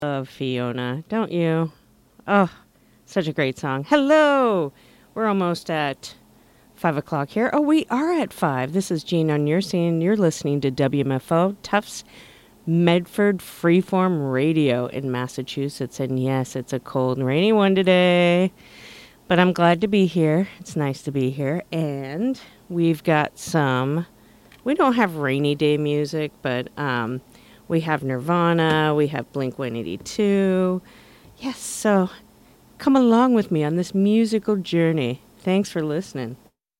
love Fiona, don't you? Oh, such a great song. Hello! We're almost at 5 o'clock here. Oh, we are at 5. This is Jean on your scene. You're listening to WMFO, Tufts Medford Freeform Radio in Massachusetts. And yes, it's a cold and rainy one today. But I'm glad to be here. It's nice to be here. And we've got we don't have rainy day music, but we have Nirvana, we have Blink-182. Yes, so come along with me on this musical journey. Thanks for listening.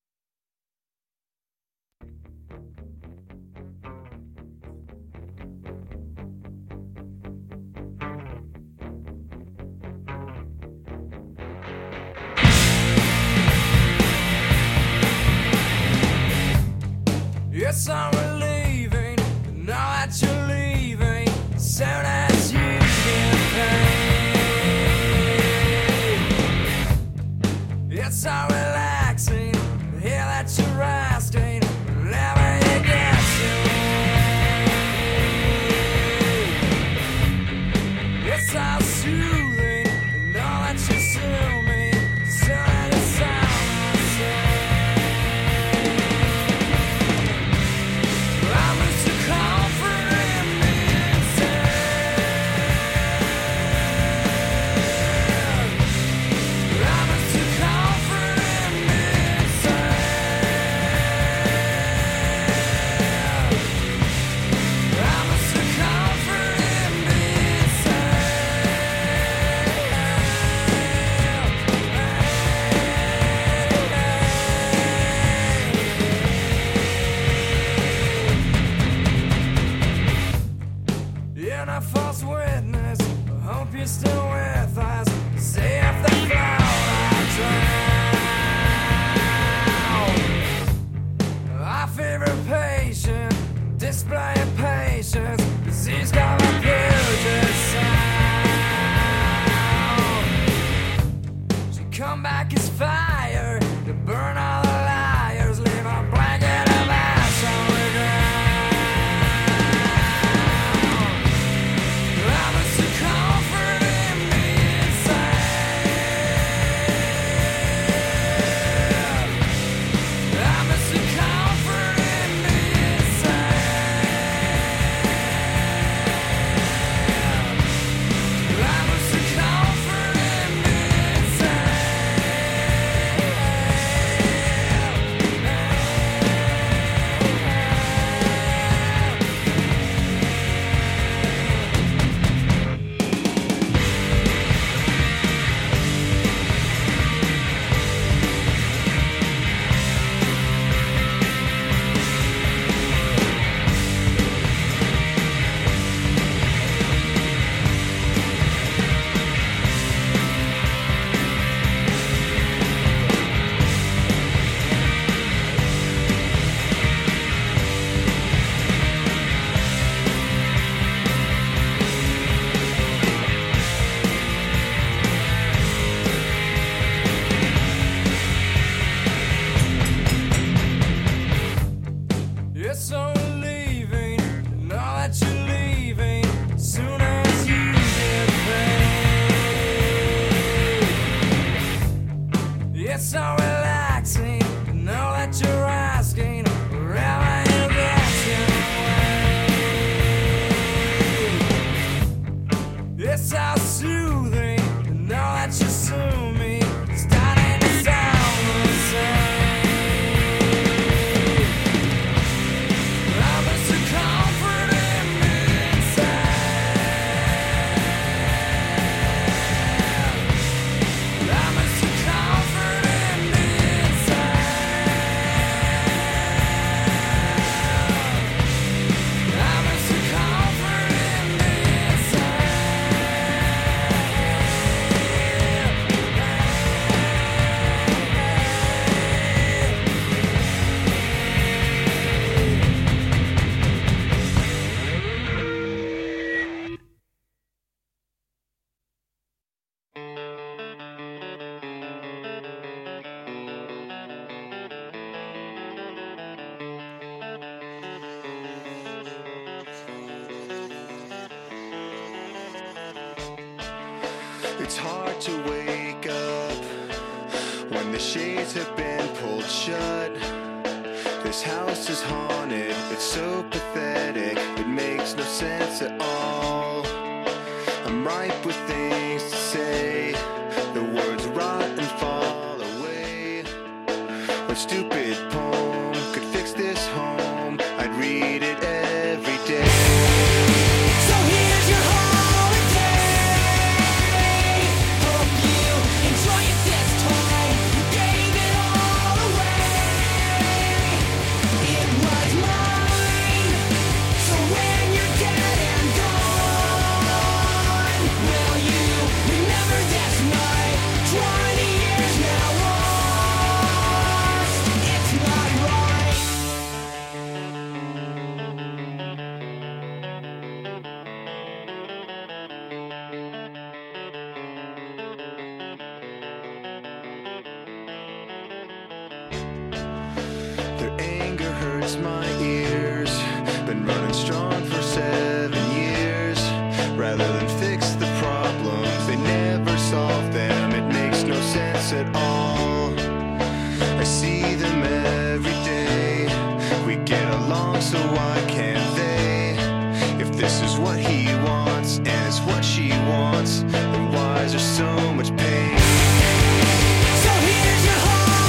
Yes, I'm relieving, now that you're leaving, soon as you get paid. Yes, I'm relaxing, hear that you're resting, whenever you get away. Yes, I'm soothing, know that you soothe me, soon as it's sound I say. False witness, I hope you're still with us. See if they float I drown. Our favorite patient, display of patience, 'cause he's got a Puget sound. She come back as fire to burn all the liars, leave a blanket of ash on the ground. It's hard to wake up when the shades have been pulled shut. This house is haunted, it's so pathetic, it makes no sense at all. I'm ripe with things to say, the words rot and fall away. What stupid poem could fix this home? I'd read it every day. So here's your holiday. Hope you enjoy it this time. You gave it all away. It was mine. So when you're dead and gone, will you remember this night? 20 years now lost. It's not right. Their anger hurts my ears. Been running strong for 7 years. Rather than fix the problems, they never solve them. It makes no sense at all. I see them every day. We get along, so why can't they? If this is what he wants and it's what she wants, then why is there so much pain? So here's your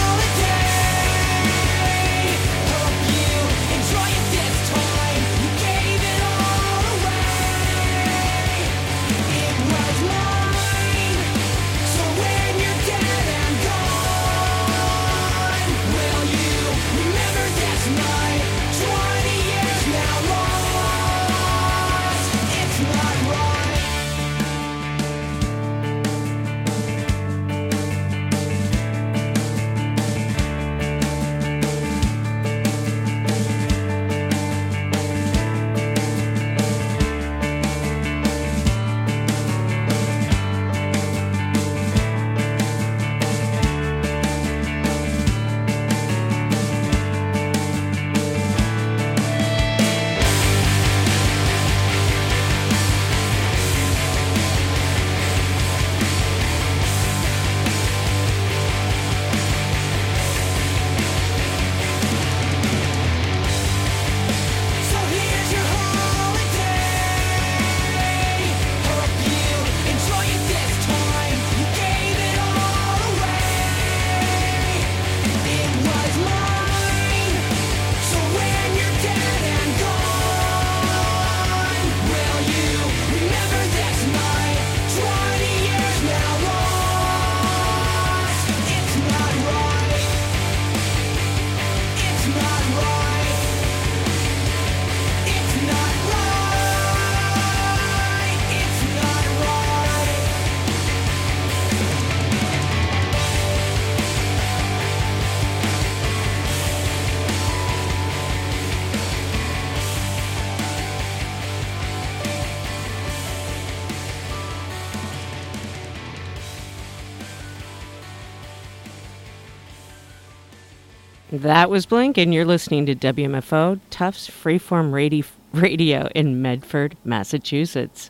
holiday. Hope you enjoy it this time. You gave it all away. It was mine. So when you're dead and gone, will you remember this night? 20 years now lost. It's not right. So here's your holiday. Hope you enjoy it this time. You gave it all away. It was mine. So when you're dead and gone, will you remember this night? 20 years now lost. It's not right. It's not right. It's not right. It's not right. That was Blink, and you're listening to WMFO, Tufts Freeform Radio in Medford, Massachusetts.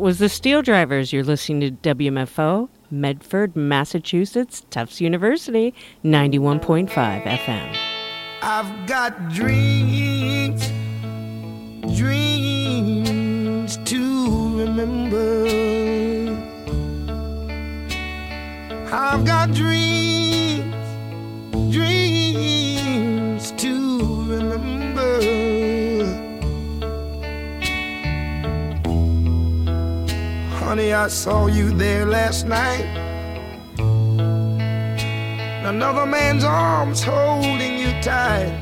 was the Steel Drivers. You're listening to WMFO, Medford, Massachusetts, Tufts University, 91.5 FM. I've got dreams, dreams to remember. I've got dreams, dreams to remember. Honey, I saw you there last night. Another man's arms holding you tight.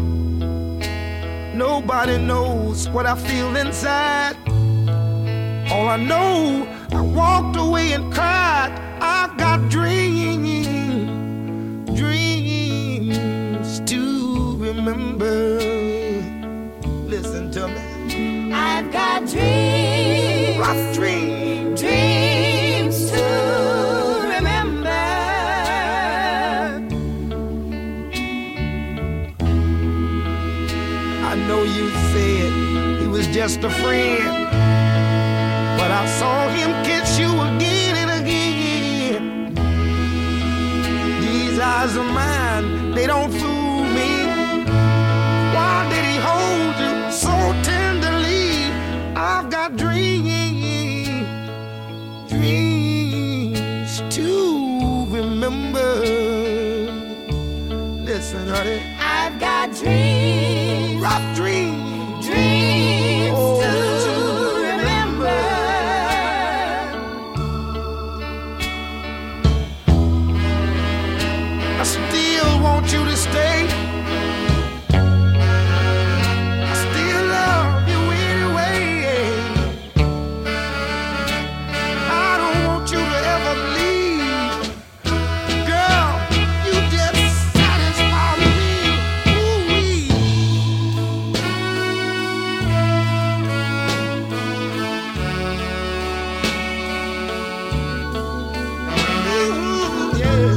Nobody knows what I feel inside. All I know, I walked away and cried. I've got dreams, dreams to remember. Listen to me. I've got dreams, Rough dreams, dreams to remember. I know you said he was just a friend, but I saw him kiss you again and again. These eyes of mine, they don't fool me. Why did he hold you so tenderly? I've got dreams, dreams to remember. Listen, honey. I've got dreams, Rough dreams, dreams oh, to remember. I still want you to stay. I still love you anyway. I don't want you to ever leave. Girl, you just satisfy me. Ooh-wee. Ooh, yeah.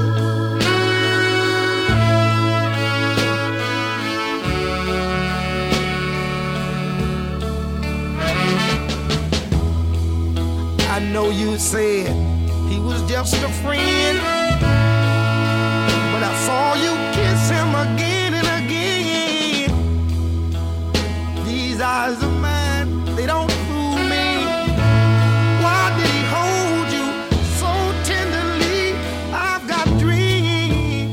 I know you said he was just a friend, but I saw you kiss him again and again. These eyes of mine, they don't fool me. Why did he hold you so tenderly? I've got dreams,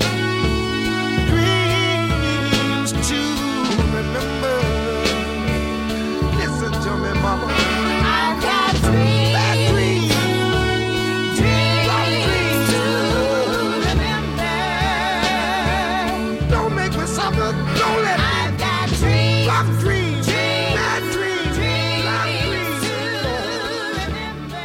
dreams to remember. Listen to me, mama. I've got dreams, Bad dreams. dreams to remember. Don't make me suffer. Don't let me. I've got dreams, Rough dreams. dreams, Bad dreams. Bad dreams to dreams. remember.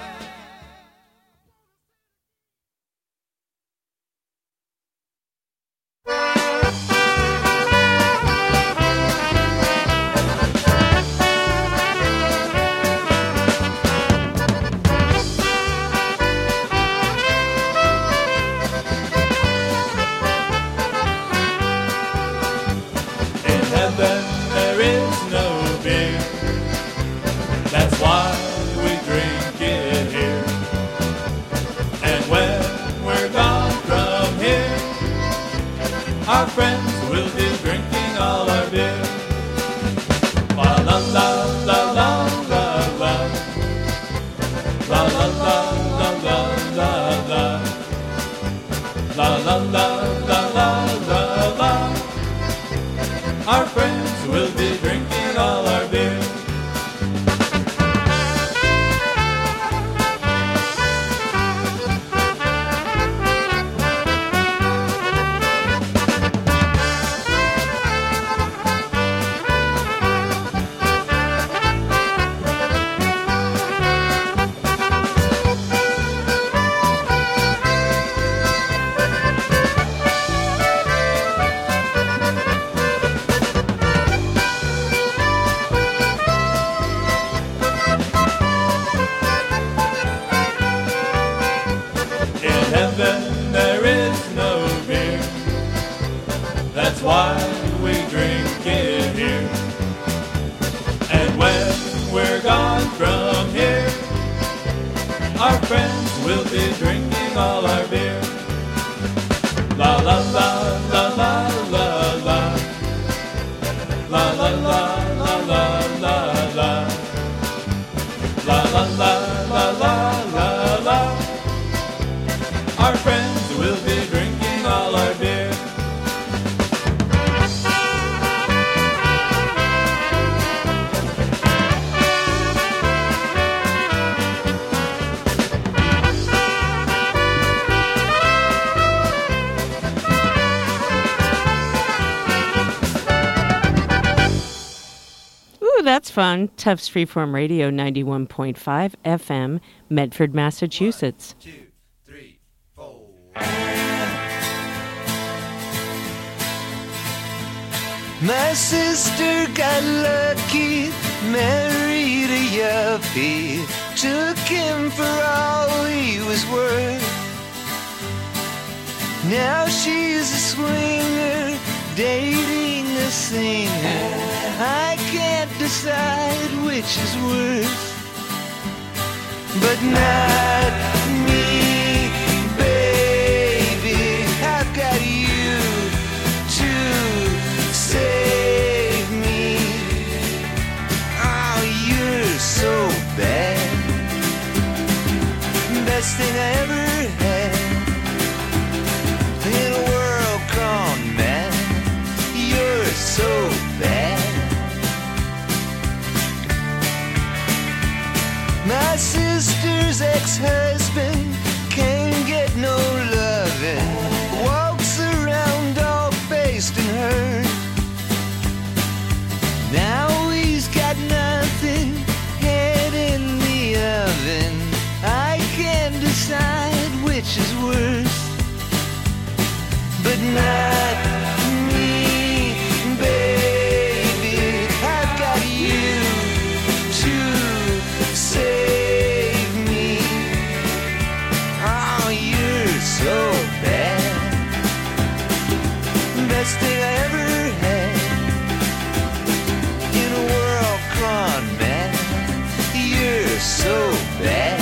In heaven there is no beer. That's why we drink it here. And when we're gone from here, our friends will be drinking all our beer. La la la la la la la. La la la la la la la. La la la la la la la. Our friends will be drinking all our beer. In heaven there is no beer. That's why we drink it here. And when we're gone from here, Our friends will be drinking all our beer. La la la la la la la. La la la la la la la. La la la la la la la. Our friends will be drinking all our beer. Ooh, that's fun. Tufts Freeform Radio 91.5 FM, Medford, Massachusetts. 2, 3, 4. My sister got lucky, married a yuppie, took him for all he was worth. Now she's a swinger, dating a singer. I can't decide which is worse, but not me, baby. I've got you to save me. Oh, you're so bad. Best thing I ever had in a world gone mad. You're so bad. My sister's ex-husband can't get no loving, walks around all faced and hurt. Now he's got nothing, head in the oven. I can't decide which is worse, but not me, baby. I've got you to save me. Oh, you're so bad. Best thing I ever had in a world gone mad. You're so bad.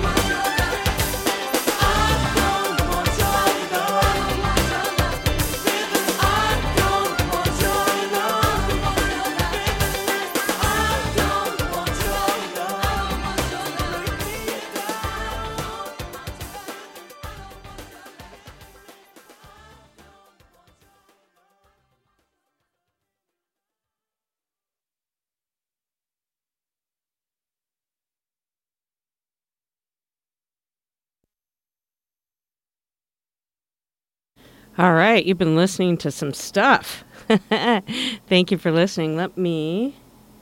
All right, you've been listening to some stuff. Thank you for listening. Let me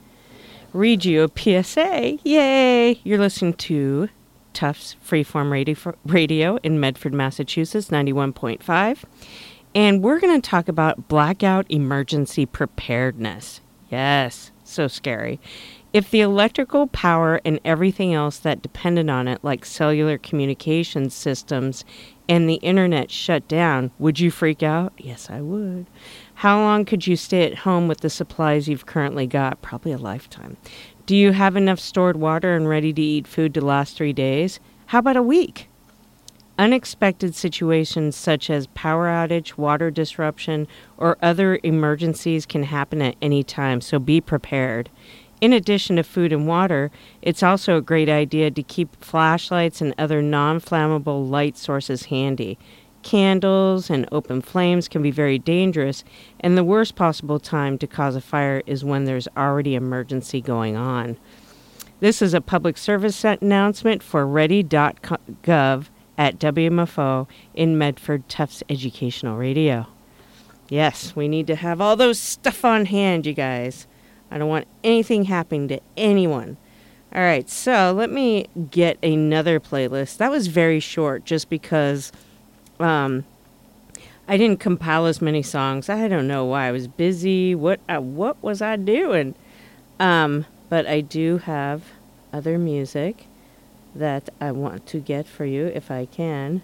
read you a PSA. Yay! You're listening to Tufts Freeform Radio in Medford, Massachusetts, 91.5. And we're going to talk about blackout emergency preparedness. Yes, so scary. If the electrical power and everything else that depended on it, like cellular communications systems and the internet, shut down, would you freak out? Yes, I would. How long could you stay at home with the supplies you've currently got? Probably a lifetime. Do you have enough stored water and ready-to-eat food to last 3 days? How about a week? Unexpected situations such as power outage, water disruption, or other emergencies can happen at any time, so be prepared. In addition to food and water, it's also a great idea to keep flashlights and other non-flammable light sources handy. Candles and open flames can be very dangerous, and the worst possible time to cause a fire is when there's already emergency going on. This is a public service announcement for ready.gov at WMFO in Medford Tufts Educational Radio. Yes, we need to have all those stuff on hand, you guys. I don't want anything happening to anyone. All right, so let me get another playlist. That was very short just because I didn't compile as many songs. I don't know why. I was busy. What was I doing? But I do have other music that I want to get for you if I can.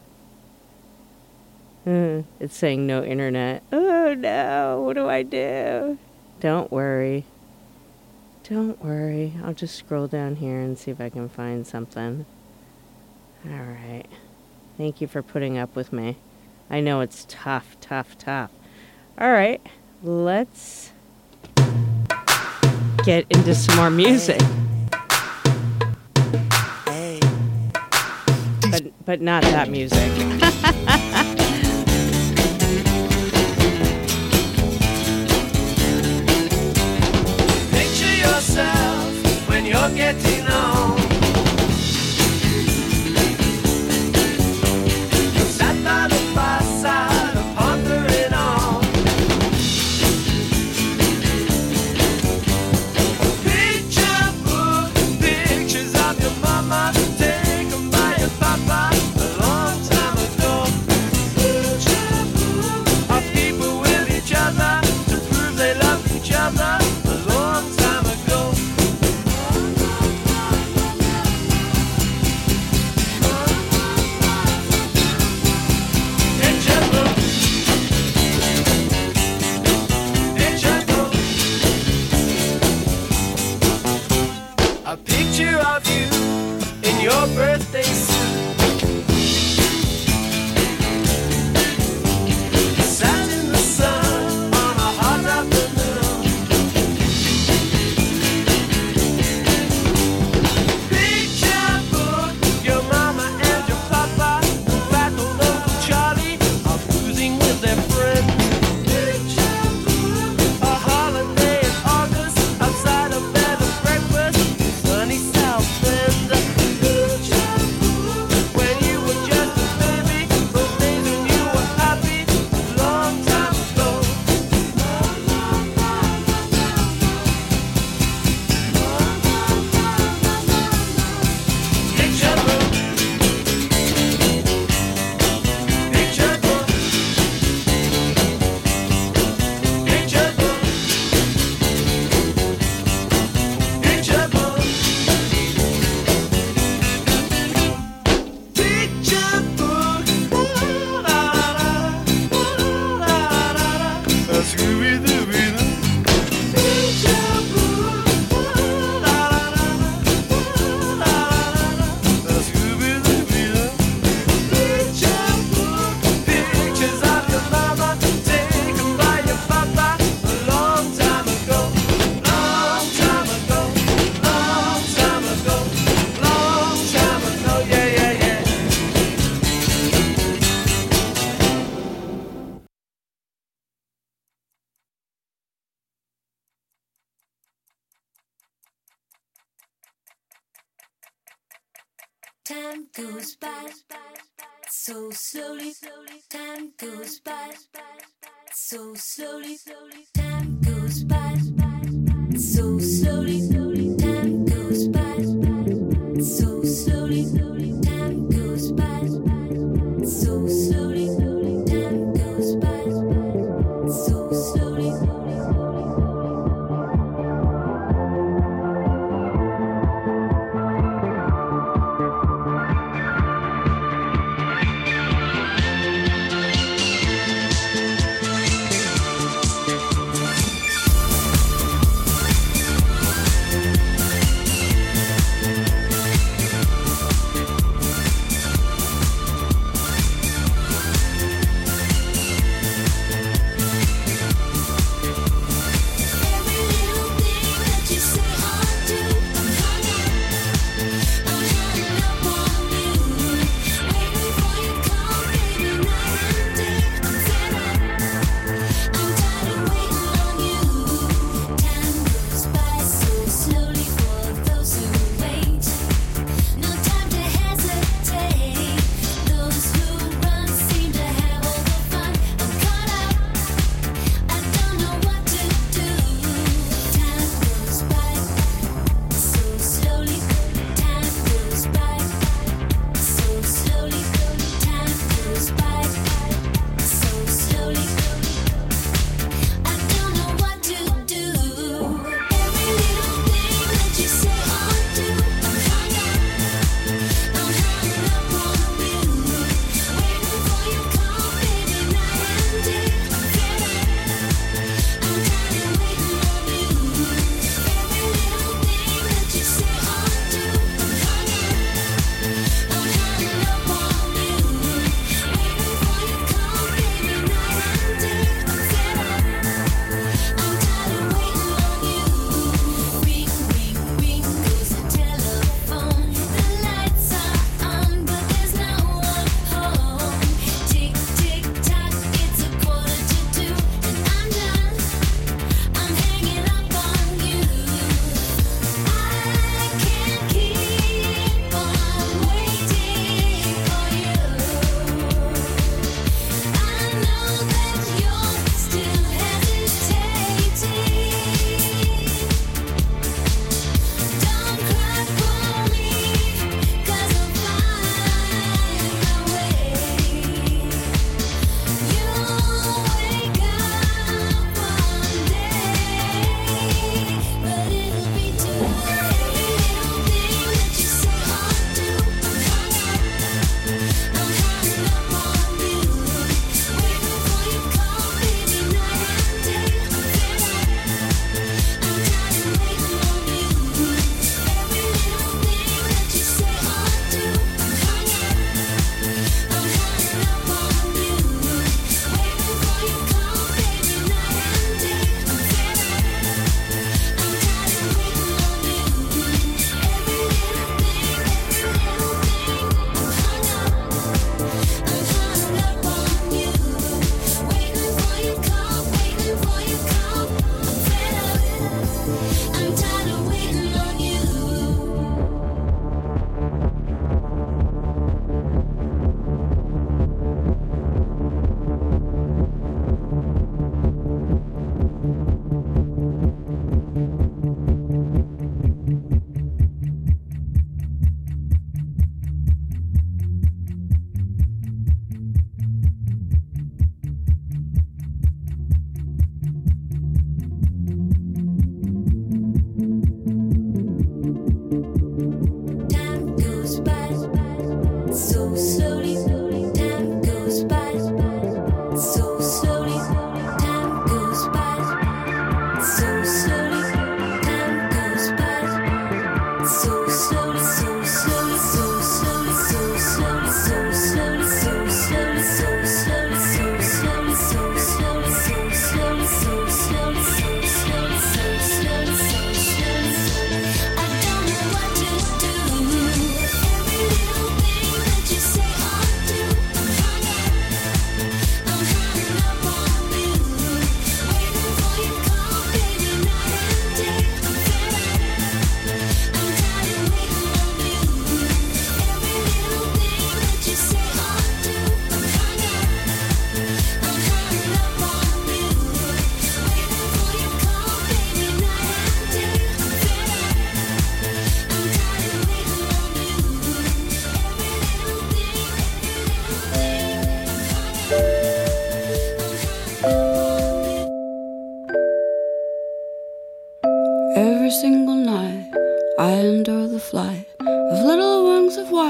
It's saying no internet. Oh, no. What do I do? Don't worry. Don't worry. I'll just scroll down here and see if I can find something. All right. Thank you for putting up with me. I know it's tough. All right. Let's get into some more music. But not that music. Picture yourself when you're getting on. Sat by the fireside, pondering on. Picture book, pictures of your mama, taken by your papa a long time ago. Picture book of people with each other to prove they love each other a long time ago. your birthday suit. Sat in the sun on a hot afternoon. Picture book, your mama and your papa, fat old Uncle Charlie are boozing with their friends. Picture book, a holiday in August outside a bed and breakfast, sunny South Bend. Picture book, when you were just a baby, those days when you were happy, long time ago. Picture book, picture book, picture book, picture book, picture book. Scooby-Dooby-Doo. Picture book. Scooby-Dooby-Doo. Picture book. Pictures of your mama taken by your papa a long time ago. Long time ago. Long time ago. Long time ago. Yeah, yeah, yeah. Time goes by so slowly. Time goes by so slowly. Time goes by so slowly. Time goes by so slowly. Time goes by so slowly. Time goes by so slowly.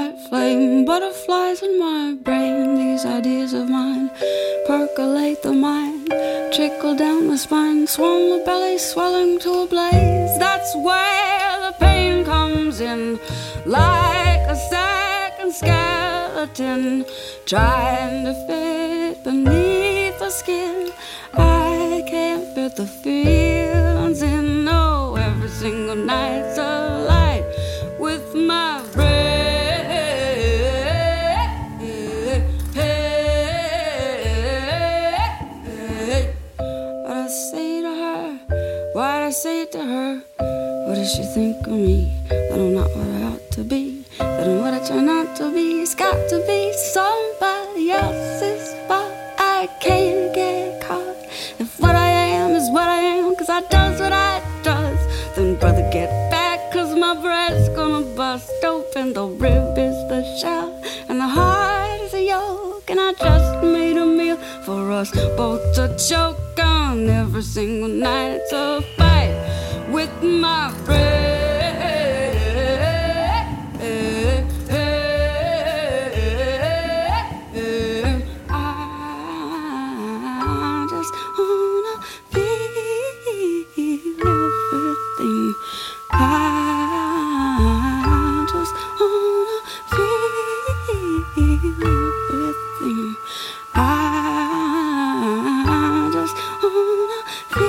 white flame, butterflies in my brain. These ideas of mine percolate the mind, trickle down the spine, swirl the belly, swelling to a blaze. That's where the pain comes in, like a second skeleton trying to fit beneath the skin. I can't fit the feelings in. No, every single night's a light with my brain. What I say to her, what I say to her. What does she think of me? That I'm not what I ought to be, that I'm what I turn out to be. It's got to be somebody else's fault. I can't get caught. If what I am is what I am, 'cause I does what I does, then brother get back, 'cause my breast's gonna bust open. The rib is the shell and the heart is a yolk, and I just made a meal for us both to choke on. Every single night it's a fight with my breath. I just wanna feel everything. I just wanna feel everything. I just wanna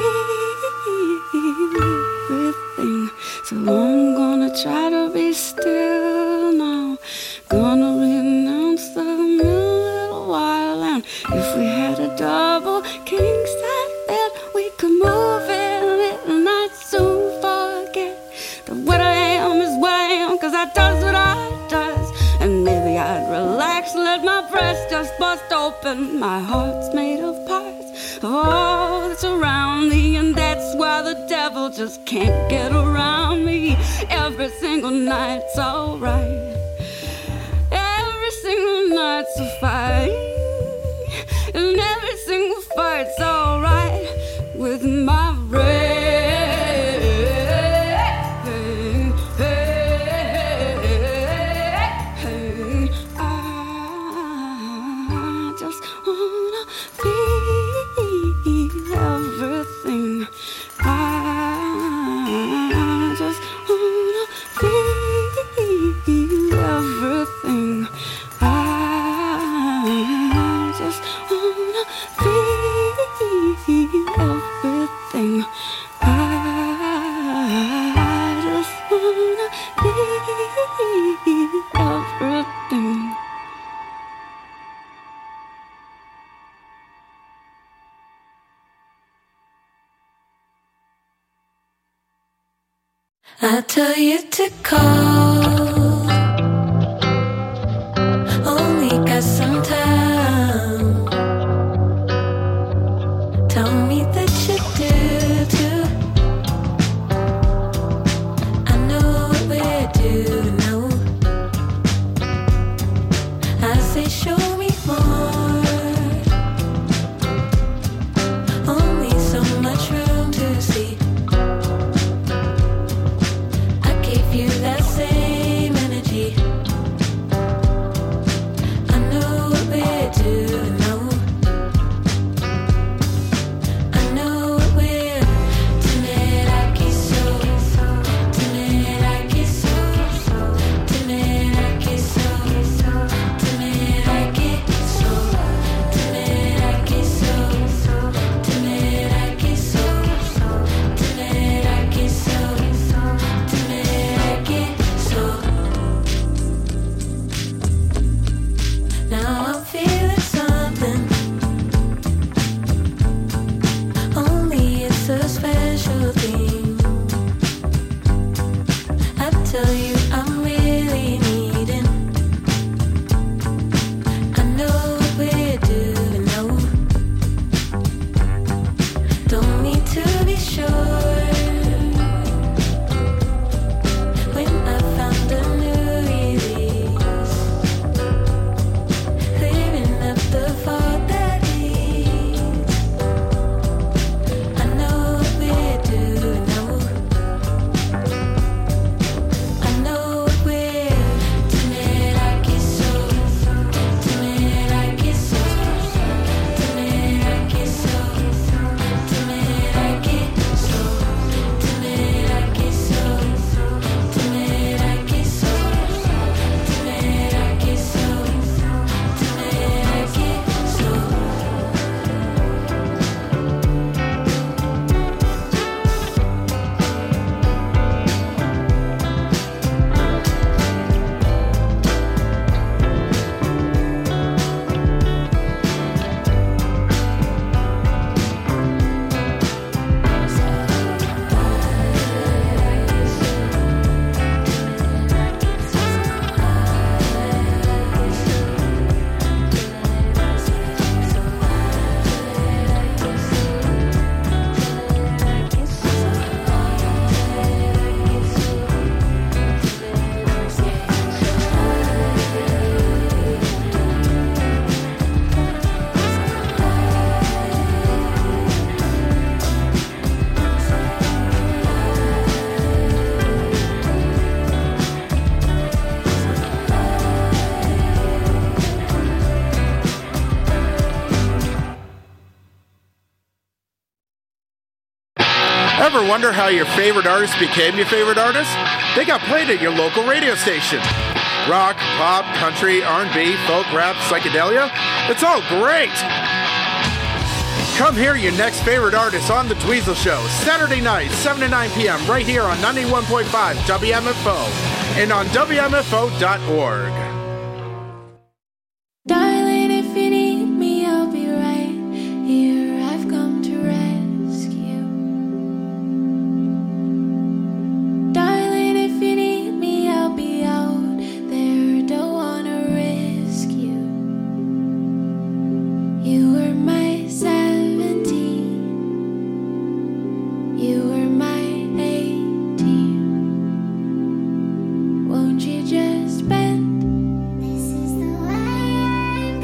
feel everything. So I'm gonna try to be still now. Gonna renounce the little while, and if we had a double king size bed, we could move in it, and I'd soon forget that what I am is what I am, 'cause I does what I does. And maybe I'd relax, let my breast just bust open. My heart's made of parts of all that's around me, and that's why the devil just can't get around me. Every single night's alright. Every single night's a fight, and every single fight's alright with my brain. I just wanna feel everything. I just wanna feel everything. I just wanna feel everything. I just wanna feel everything. I tell you to call, only got some time. Tell me that you do too. I know what we do now. I say show me more, only so much room to see. You that same energy. I know what we do now. I know what we're tonight. I kiss so tonight. I kiss so tonight. I kiss so tonight. I kiss so tonight. I kiss so tonight. I kiss so tonight. I kiss so tonight. Now I'm feeling some Ever wonder how your favorite artist became your favorite artist? They got played at your local radio station. Rock, pop, country, R&B, folk, rap, psychedelia. It's all great. Come hear your next favorite artist on The Dweezil Show, Saturday night, 7 to 9 p.m. right here on 91.5 WMFO and on WMFO.org. Darling, if you need me, I'll be right here. I've come to rescue. Darling, if you need me, I'll be out there. Don't wanna risk you. You were my 17. You were my 18. Won't you just bend? This is the way I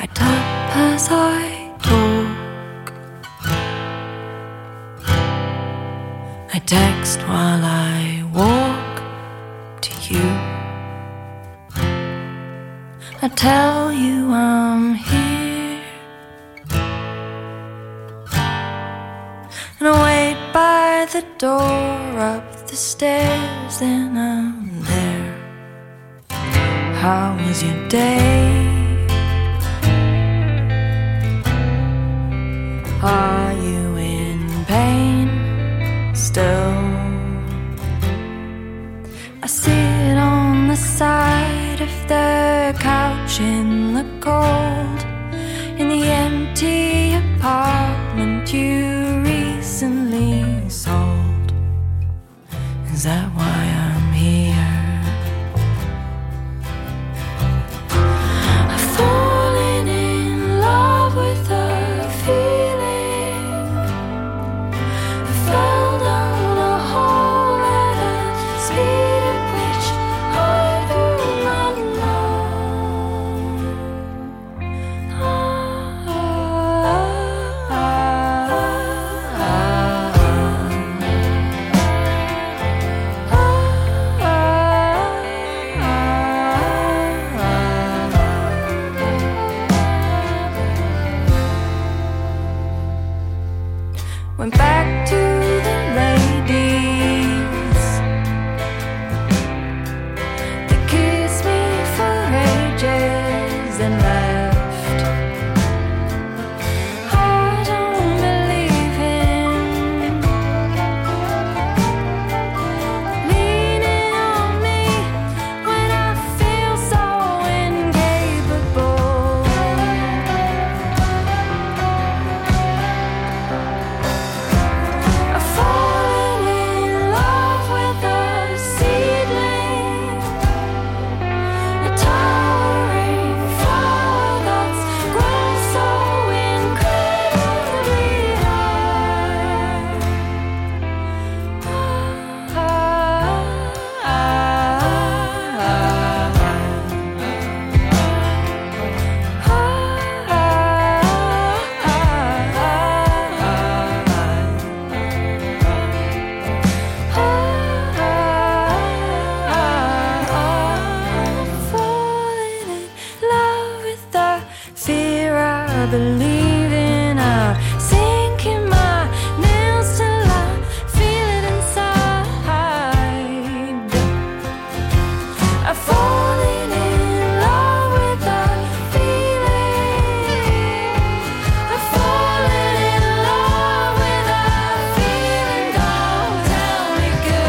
I tap as I talk. I text while I walk to you. I tell you I'm here, and I wait by the door up the stairs, then I'm there. How was your day? Are you in pain still? I sit on the side of the couch in the cold, in the empty apartment you recently sold. Is that why I'm here? I've fallen in love with a feeling. I fell down a hole at a speed at which I do not went back to the ladies. They kissed me for ages and left. I don't believe him leaning on me when I feel so incapable. I've fallen in love with a seedling, a towering flower that's grown so incredibly I've fallen in love with the fear I believe in. I sink in my nails till I feel it inside. I've fallen in love with the feeling. I've fallen in love with the feeling. Don't tell me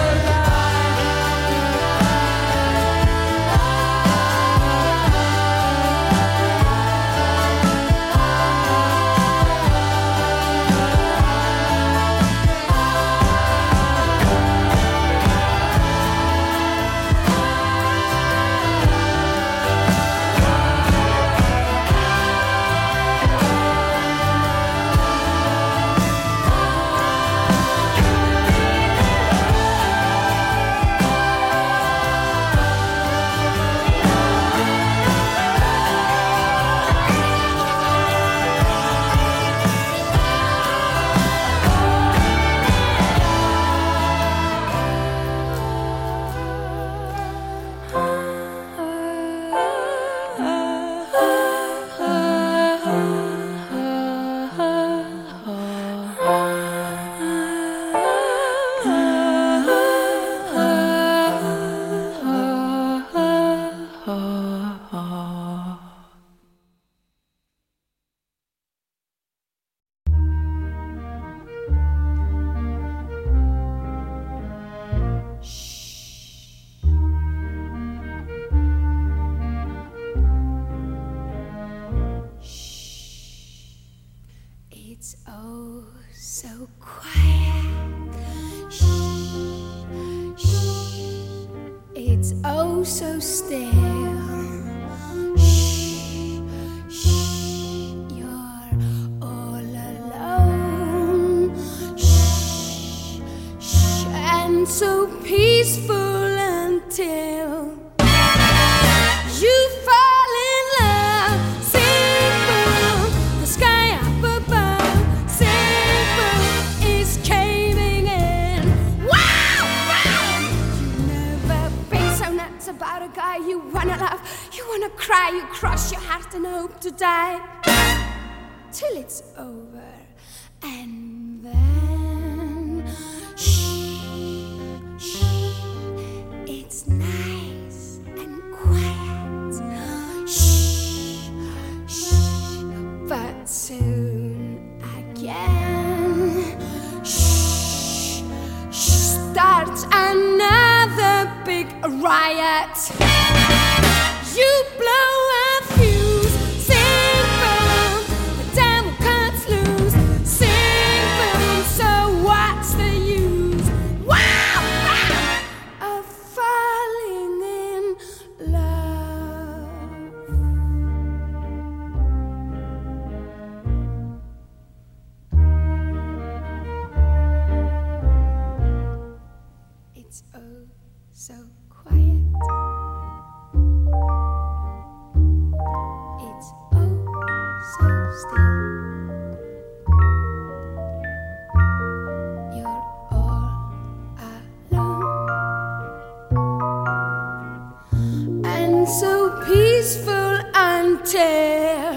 it's oh so quiet. Shh, shh. It's oh so still. Shh, shh. You're all alone. Shh, shh. And so peaceful until you fall in love. Sing cry, you cross your heart and hope to die till it's over. And then, shh, shh, it's nice and quiet. Shh, shh, but soon again, shh, shh, starts another big riot. You blow a fuse, sing boom, the devil cuts loose. Sing boom, so what's the use? Wow, wow, of falling in love. It's oh so quiet. It's oh so still. You're all alone and so peaceful until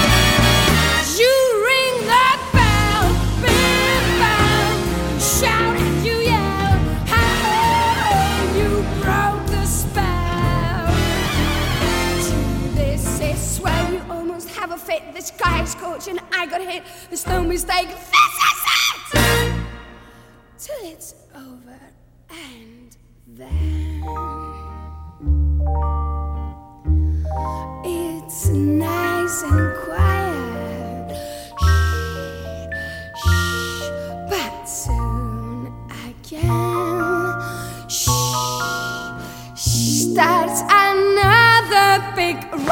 you ring that bell, big bell, shout and you yell, how you broke the spell. This is where you almost have a fit. The sky is scorching, I got hit. There's no mistake. This is it. Till it's over, and then it's